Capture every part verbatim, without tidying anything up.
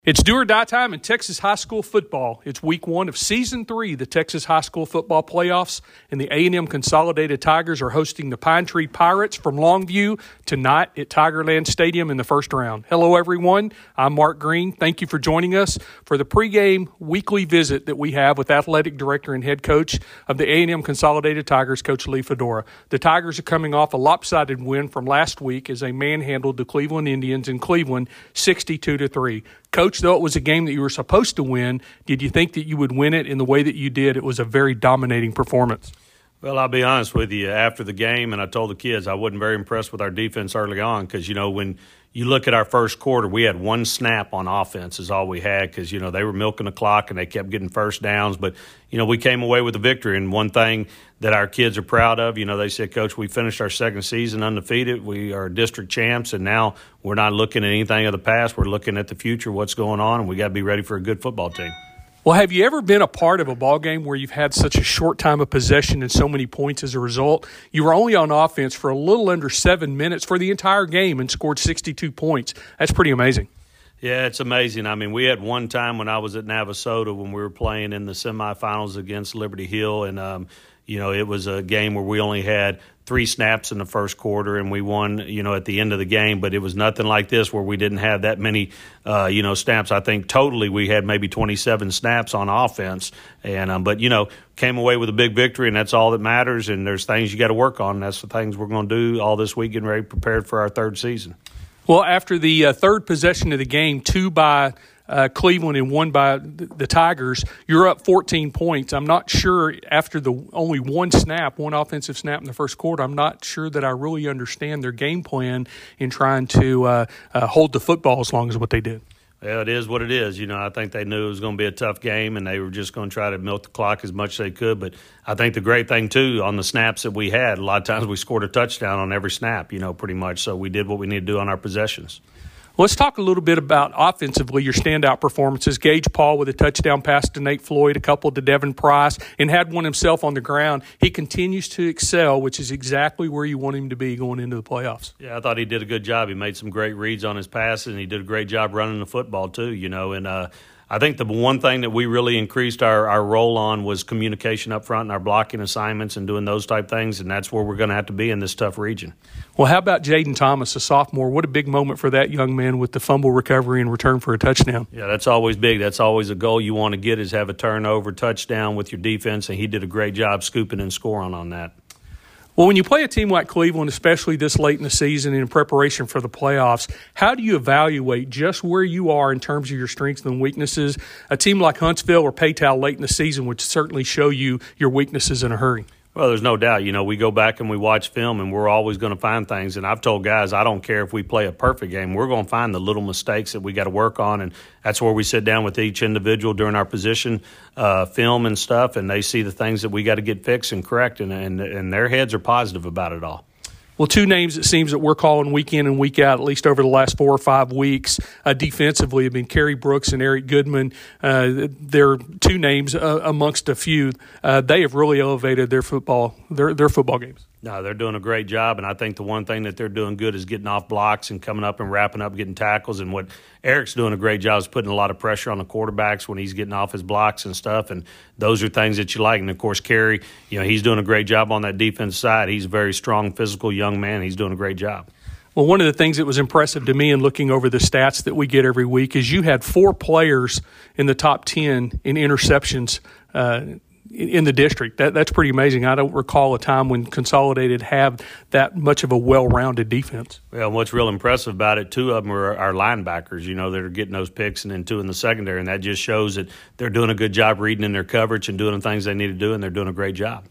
It's do or die time in Texas high school football. It's week one of season three, the Texas high school football playoffs, and the A and M Consolidated Tigers are hosting the Pine Tree Pirates from Longview tonight at Tigerland Stadium in the first round. Hello, everyone. I'm Mark Green. Thank you for joining us for the pregame weekly visit that we have with athletic director and head coach of the A and M Consolidated Tigers, Coach Lee Fedora. The Tigers are coming off a lopsided win from last week as they manhandled the Cleveland Indians in Cleveland sixty-two to three. Coach, though it was a game that you were supposed to win, did you think that you would win it in the way that you did? It was a very dominating performance. Well, I'll be honest with you. After the game, and I told the kids I wasn't very impressed with our defense early on because, you know, when you look at our first quarter, we had one snap on offense is all we had because, you know, they were milking the clock and they kept getting first downs. But, you know, we came away with a victory. And one thing that our kids are proud of, you know, they said, Coach, we finished our second season undefeated. We are district champs, and now we're not looking at anything of the past. We're looking at the future, what's going on, and we got to be ready for a good football team. Well, have you ever been a part of a ball game where you've had such a short time of possession and so many points as a result? You were only on offense for a little under seven minutes for the entire game and scored sixty-two points. That's pretty amazing. Yeah, it's amazing. I mean, we had one time when I was at Navasota when we were playing in the semifinals against Liberty Hill, and um, you know, it was a game where we only had three snaps in the first quarter, and we won, you know, at the end of the game. But it was nothing like this where we didn't have that many, uh, you know, snaps. I think totally we had maybe twenty-seven snaps on offense. And um, but, you know, came away with a big victory, and that's all that matters. And there's things you got to work on. And that's the things we're going to do all this week, getting ready prepared for our third season. Well, after the uh, third possession of the game, two by uh, Cleveland and one by the, the Tigers, you're up fourteen points. I'm not sure after the only one snap, one offensive snap in the first quarter, I'm not sure that I really understand their game plan in trying to uh, uh, hold the football as long as what they did. Yeah, it is what it is. You know, I think they knew it was going to be a tough game, and they were just going to try to milk the clock as much as they could. But I think the great thing, too, on the snaps that we had, a lot of times we scored a touchdown on every snap, you know, pretty much. So we did what we needed to do on our possessions. Let's talk a little bit about offensively your standout performances. Gage Paul with a touchdown pass to Nate Floyd, a couple to Devin Price, and had one himself on the ground. He continues to excel, which is exactly where you want him to be going into the playoffs. Yeah, I thought he did a good job. He made some great reads on his passes, and he did a great job running the football too, you know. And uh, I think the one thing that we really increased our, our role on was communication up front and our blocking assignments and doing those type things, and that's where we're going to have to be in this tough region. Well, how about Jaden Thomas, a sophomore? What a big moment for that young man with the fumble recovery and return for a touchdown. Yeah, that's always big. That's always a goal you want to get is have a turnover touchdown with your defense, and he did a great job scooping and scoring on that. Well, when you play a team like Cleveland, especially this late in the season in preparation for the playoffs, how do you evaluate just where you are in terms of your strengths and weaknesses? A team like Huntsville or Paytown late in the season would certainly show you your weaknesses in a hurry. Well, there's no doubt. You know, we go back and we watch film, and we're always going to find things. And I've told guys, I don't care if we play a perfect game. We're going to find the little mistakes that we got to work on, and that's where we sit down with each individual during our position uh, film and stuff, and they see the things that we got to get fixed and correct, and, and, and their heads are positive about it all. Well, two names it seems that we're calling week in and week out, at least over the last four or five weeks, uh, defensively have been Kerry Brooks and Eric Goodman. Uh, they're two names uh, amongst a few. Uh, they have really elevated their football, their their football games. No, they're doing a great job, and I think the one thing that they're doing good is getting off blocks and coming up and wrapping up, getting tackles. And what Eric's doing a great job is putting a lot of pressure on the quarterbacks when he's getting off his blocks and stuff, and those are things that you like. And, of course, Kerry, you know, he's doing a great job on that defense side. He's a very strong, physical young man. He's doing a great job. Well, one of the things that was impressive to me in looking over the stats that we get every week is you had four players in the top ten in interceptions uh in the district. That that's pretty amazing. I don't recall a time when Consolidated have that much of a well-rounded defense. Well, what's real impressive about it, two of them are our linebackers, you know, that are getting those picks, and then two in the secondary, and that just shows that they're doing a good job reading in their coverage and doing the things they need to do, and they're doing a great job.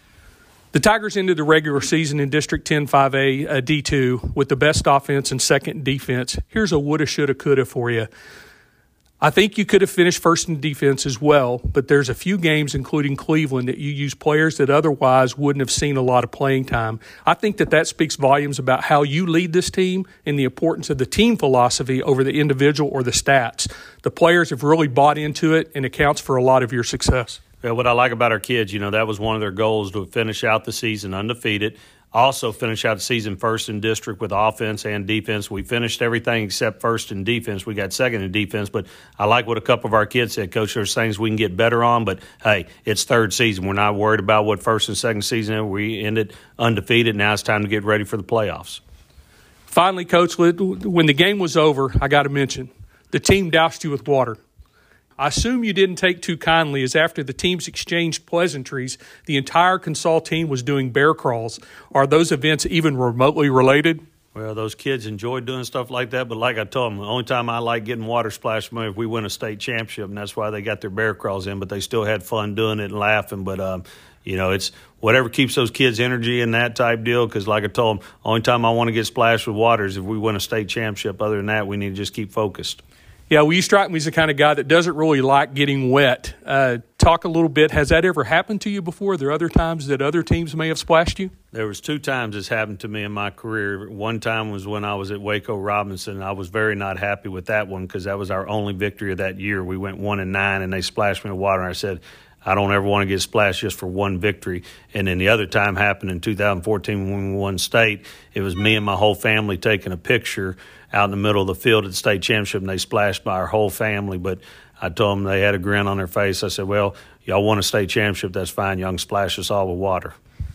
The Tigers ended the regular season in District ten five A uh, D two with the best offense and second defense. Here's a woulda, shoulda, coulda for you. I think you could have finished first in defense as well, but there's a few games, including Cleveland, that you use players that otherwise wouldn't have seen a lot of playing time. I think that that speaks volumes about how you lead this team and the importance of the team philosophy over the individual or the stats. The players have really bought into it and accounts for a lot of your success. Yeah, what I like about our kids, you know, that was one of their goals to finish out the season undefeated. also finish out the season first in district with offense and defense. We finished everything except first in defense. We got second in defense, but I like what a couple of our kids said. Coach, there's things we can get better on, but, hey, it's third season. We're not worried about what first and second season is. We ended undefeated. Now it's time to get ready for the playoffs. Finally, Coach, when the game was over, I got to mention, the team doused you with water. I assume you didn't take too kindly, as after the teams exchanged pleasantries, the entire Consol team was doing bear crawls. Are those events even remotely related? Well, those kids enjoy doing stuff like that, but like I told them, the only time I like getting water splashed on me if we win a state championship, and that's why they got their bear crawls in, but they still had fun doing it and laughing. But, um, you know, it's whatever keeps those kids' energy in that type deal, because like I told them, the only time I want to get splashed with water is if we win a state championship. Other than that, we need to just keep focused. Yeah, well, you strike me as the kind of guy that doesn't really like getting wet. Uh, talk a little bit. Has that ever happened to you before? Are there other times that other teams may have splashed you? There was two times this happened to me in my career. One time was when I was at Waco Robinson. I was very not happy with that one because that was our only victory of that year. We went one and nine, and they splashed me with water. And I said, I don't ever want to get splashed just for one victory. And then the other time happened in two thousand fourteen when we won state. It was me and my whole family taking a picture out in the middle of the field at the state championship, and they splashed by our whole family. But I told them, they had a grin on their face. I said, well, y'all won a state championship, that's fine. Y'all can splash us all with water.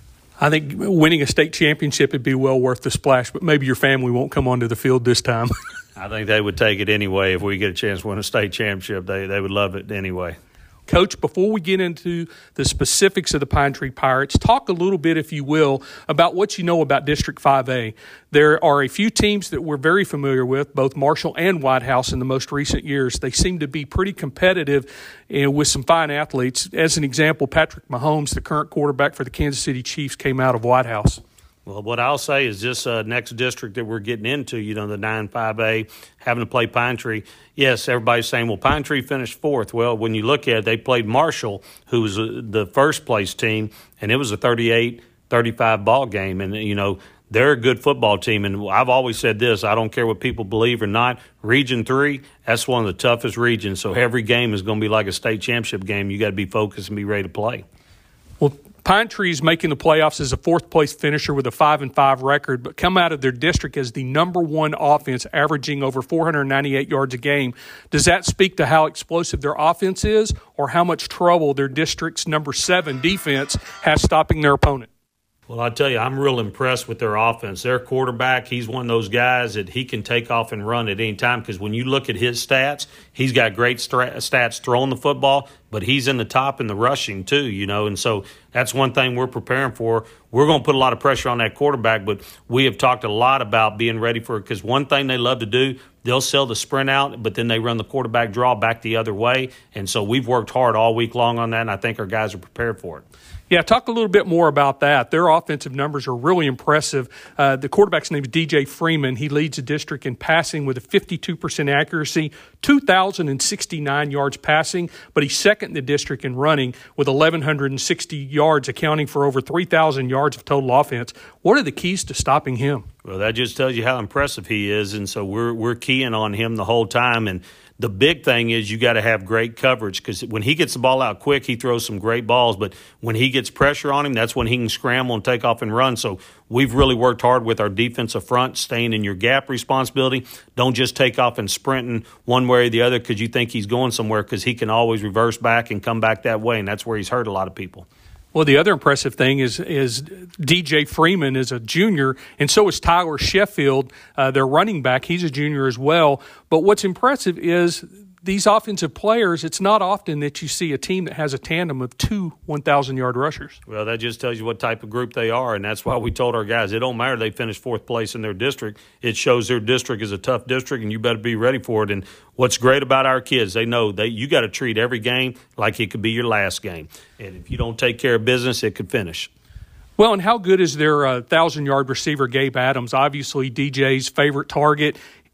I think winning a state championship would be well worth the splash, but maybe your family won't come onto the field this time. I think they would take it anyway. If we get a chance to win a state championship, they, they would love it anyway. Coach, before we get into the specifics of the Pine Tree Pirates, talk a little bit, if you will, about what you know about District five A. There are a few teams that we're very familiar with, both Marshall and White House in the most recent years. They seem to be pretty competitive and with some fine athletes. As an example, Patrick Mahomes, the current quarterback for the Kansas City Chiefs, came out of White House. Well, what I'll say is this uh, next district that we're getting into, you know, the nine five A, having to play Pine Tree. Yes, everybody's saying, well, Pine Tree finished fourth. Well, when you look at it, they played Marshall, who was uh, the first-place team, and it was a thirty-eight thirty-five ball game. And, you know, they're a good football team. And I've always said this, I don't care what people believe or not, Region three, that's one of the toughest regions. So every game is going to be like a state championship game. You got to be focused and be ready to play. Well, Pine Tree's making the playoffs as a fourth-place finisher with a five and five record, but come out of their district as the number one offense, averaging over four hundred ninety-eight yards a game. Does that speak to how explosive their offense is, or how much trouble their district's number seven defense has stopping their opponent? Well, I tell you, I'm real impressed with their offense. Their quarterback, he's one of those guys that he can take off and run at any time, because when you look at his stats, he's got great stats throwing the football, but he's in the top in the rushing too, you know, and so that's one thing we're preparing for. We're going to put a lot of pressure on that quarterback, but we have talked a lot about being ready for it, because one thing they love to do, they'll sell the sprint out, but then they run the quarterback draw back the other way, and so we've worked hard all week long on that, and I think our guys are prepared for it. Yeah, talk a little bit more about that. Their offensive numbers are really impressive. Uh, the quarterback's name is D J Freeman. He leads the district in passing with a fifty-two percent accuracy, two thousand sixty-nine yards passing, but he's second in the district in running with one thousand one hundred sixty yards, accounting for over three thousand yards of total offense. What are the keys to stopping him? Well, that just tells you how impressive he is, and so we're we're keying on him the whole time. And the big thing is you got to have great coverage, because when he gets the ball out quick, he throws some great balls. But when he gets pressure on him, that's when he can scramble and take off and run. So we've really worked hard with our defensive front, staying in your gap responsibility. Don't just take off and sprinting one way or the other because you think he's going somewhere, because he can always reverse back and come back that way, and that's where he's hurt a lot of people. Well, the other impressive thing is is D J Freeman is a junior, and so is Tyler Sheffield, uh, their running back. He's a junior as well. But what's impressive is these offensive players, it's not often that you see a team that has a tandem of two one thousand yard rushers. Well, that just tells you what type of group they are, and that's why we told our guys, it don't matter they finished fourth place in their district. It shows their district is a tough district, and you better be ready for it. And what's great about our kids, they know that you got to treat every game like it could be your last game. And if you don't take care of business, it could finish. Well, and how good is their uh, one thousand yard receiver, Gabe Adams? Obviously, D J's favorite target.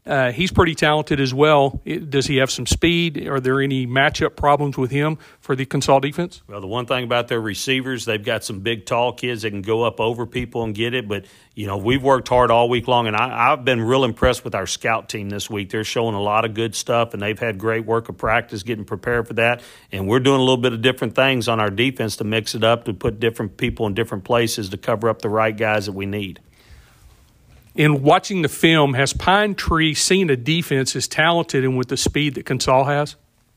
Uh, he's pretty talented as well. It, does he have some speed? Are there any matchup problems with him for the Consol defense? Well, the one thing about their receivers, they've got some big, tall kids that can go up over people and get it. But, you know, we've worked hard all week long, and I, I've been real impressed with our scout team this week. They're showing a lot of good stuff, and they've had great work of practice getting prepared for that. And we're doing a little bit of different things on our defense to mix it up, to put different people in different places to cover up the right guys that we need. In watching the film, has Pine Tree seen a defense as talented and with the speed that Consol has?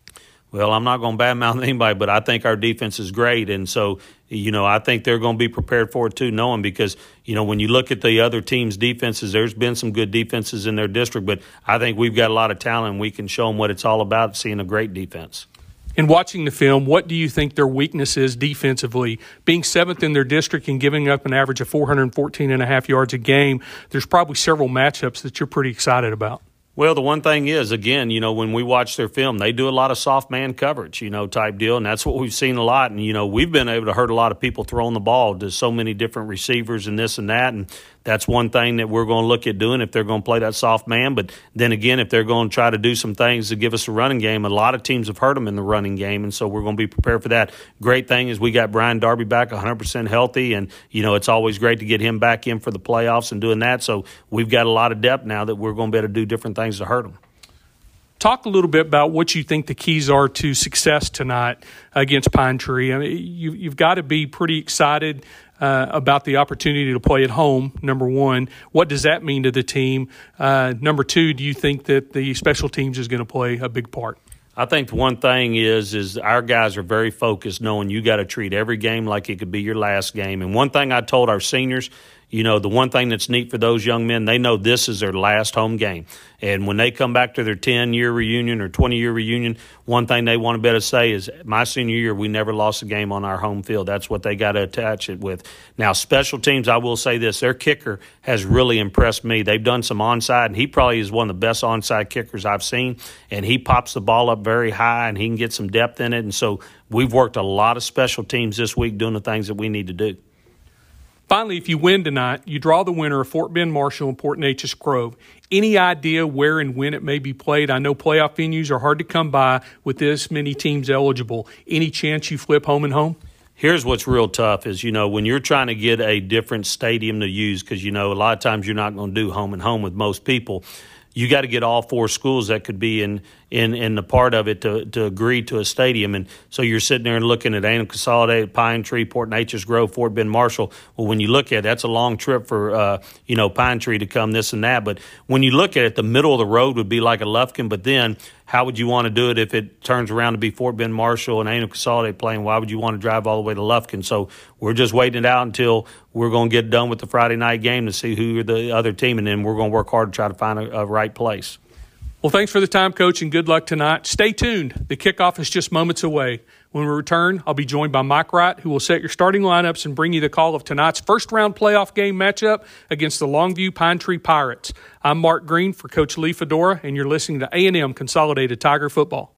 Well, I'm not going to badmouth anybody, but I think our defense is great. And so, you know, I think they're going to be prepared for it too, knowing because, you know, when you look at the other teams' defenses, there's been some good defenses in their district, but I think we've got a lot of talent and we can show them what it's all about, seeing a great defense. In watching the film, what do you think their weakness is defensively? Being seventh in their district and giving up an average of four hundred fourteen and a half yards a game, there's probably several matchups that you're pretty excited about. Well, the one thing is, again, you know, when we watch their film, they do a lot of soft man coverage, you know, type deal, and that's what we've seen a lot. And, you know, we've been able to hurt a lot of people throwing the ball to so many different receivers and this and that, and that's one thing that we're going to look at doing if they're going to play that soft man. But then again, if they're going to try to do some things to give us a running game, a lot of teams have hurt them in the running game, and so we're going to be prepared for that. Great thing is we got Brian Darby back one hundred percent healthy, and, you know, it's always great to get him back in for the playoffs and doing that. So we've got a lot of depth now that we're going to be able to do different things to hurt them. Talk a little bit about what you think the keys are to success tonight against Pine Tree. I mean, you, you've got to be pretty excited uh, about the opportunity to play at home, number one. What does that mean to the team? Uh, number two, do you think that the special teams is going to play a big part? I think the one thing is is our guys are very focused, knowing you got to treat every game like it could be your last game. And one thing I told our seniors, you know, the one thing that's neat for those young men, they know this is their last home game. And when they come back to their ten-year reunion or twenty-year reunion, one thing they want to be able to say is, my senior year, we never lost a game on our home field. That's what they got to attach it with. Now, special teams, I will say this, their kicker has really impressed me. They've done some onside, and he probably is one of the best onside kickers I've seen. And he pops the ball up very high, and he can get some depth in it. And so we've worked a lot of special teams this week doing the things that we need to do. Finally, if you win tonight, you draw the winner of Fort Bend Marshall and Port Neches Grove. Any idea where and when it may be played? I know playoff venues are hard to come by with this many teams eligible. Any chance you flip home and home? Here's what's real tough is, you know, when you're trying to get a different stadium to use, because, you know, a lot of times you're not going to do home and home with most people. You got to get all four schools that could be in in, in the part of it to, to agree to a stadium. And so you're sitting there and looking at A and M Consolidated, Pine Tree, Port Neches Grove, Fort Bend Marshall. Well, when you look at it, that's a long trip for, uh, you know, Pine Tree to come this and that. But when you look at it, the middle of the road would be like a Lufkin. But then how would you want to do it if it turns around to be Fort Bend Marshall and A and M Consolidated playing? Why would you want to drive all the way to Lufkin? So we're just waiting it out until we're going to get done with the Friday night game to see who are the other team, and then we're going to work hard to try to find a, a right place. Well, thanks for the time, Coach, and good luck tonight. Stay tuned. The kickoff is just moments away. When we return, I'll be joined by Mike Wright, who will set your starting lineups and bring you the call of tonight's first-round playoff game matchup against the Longview Pine Tree Pirates. I'm Mark Green for Coach Lee Fedora, and you're listening to A and M Consolidated Tiger Football.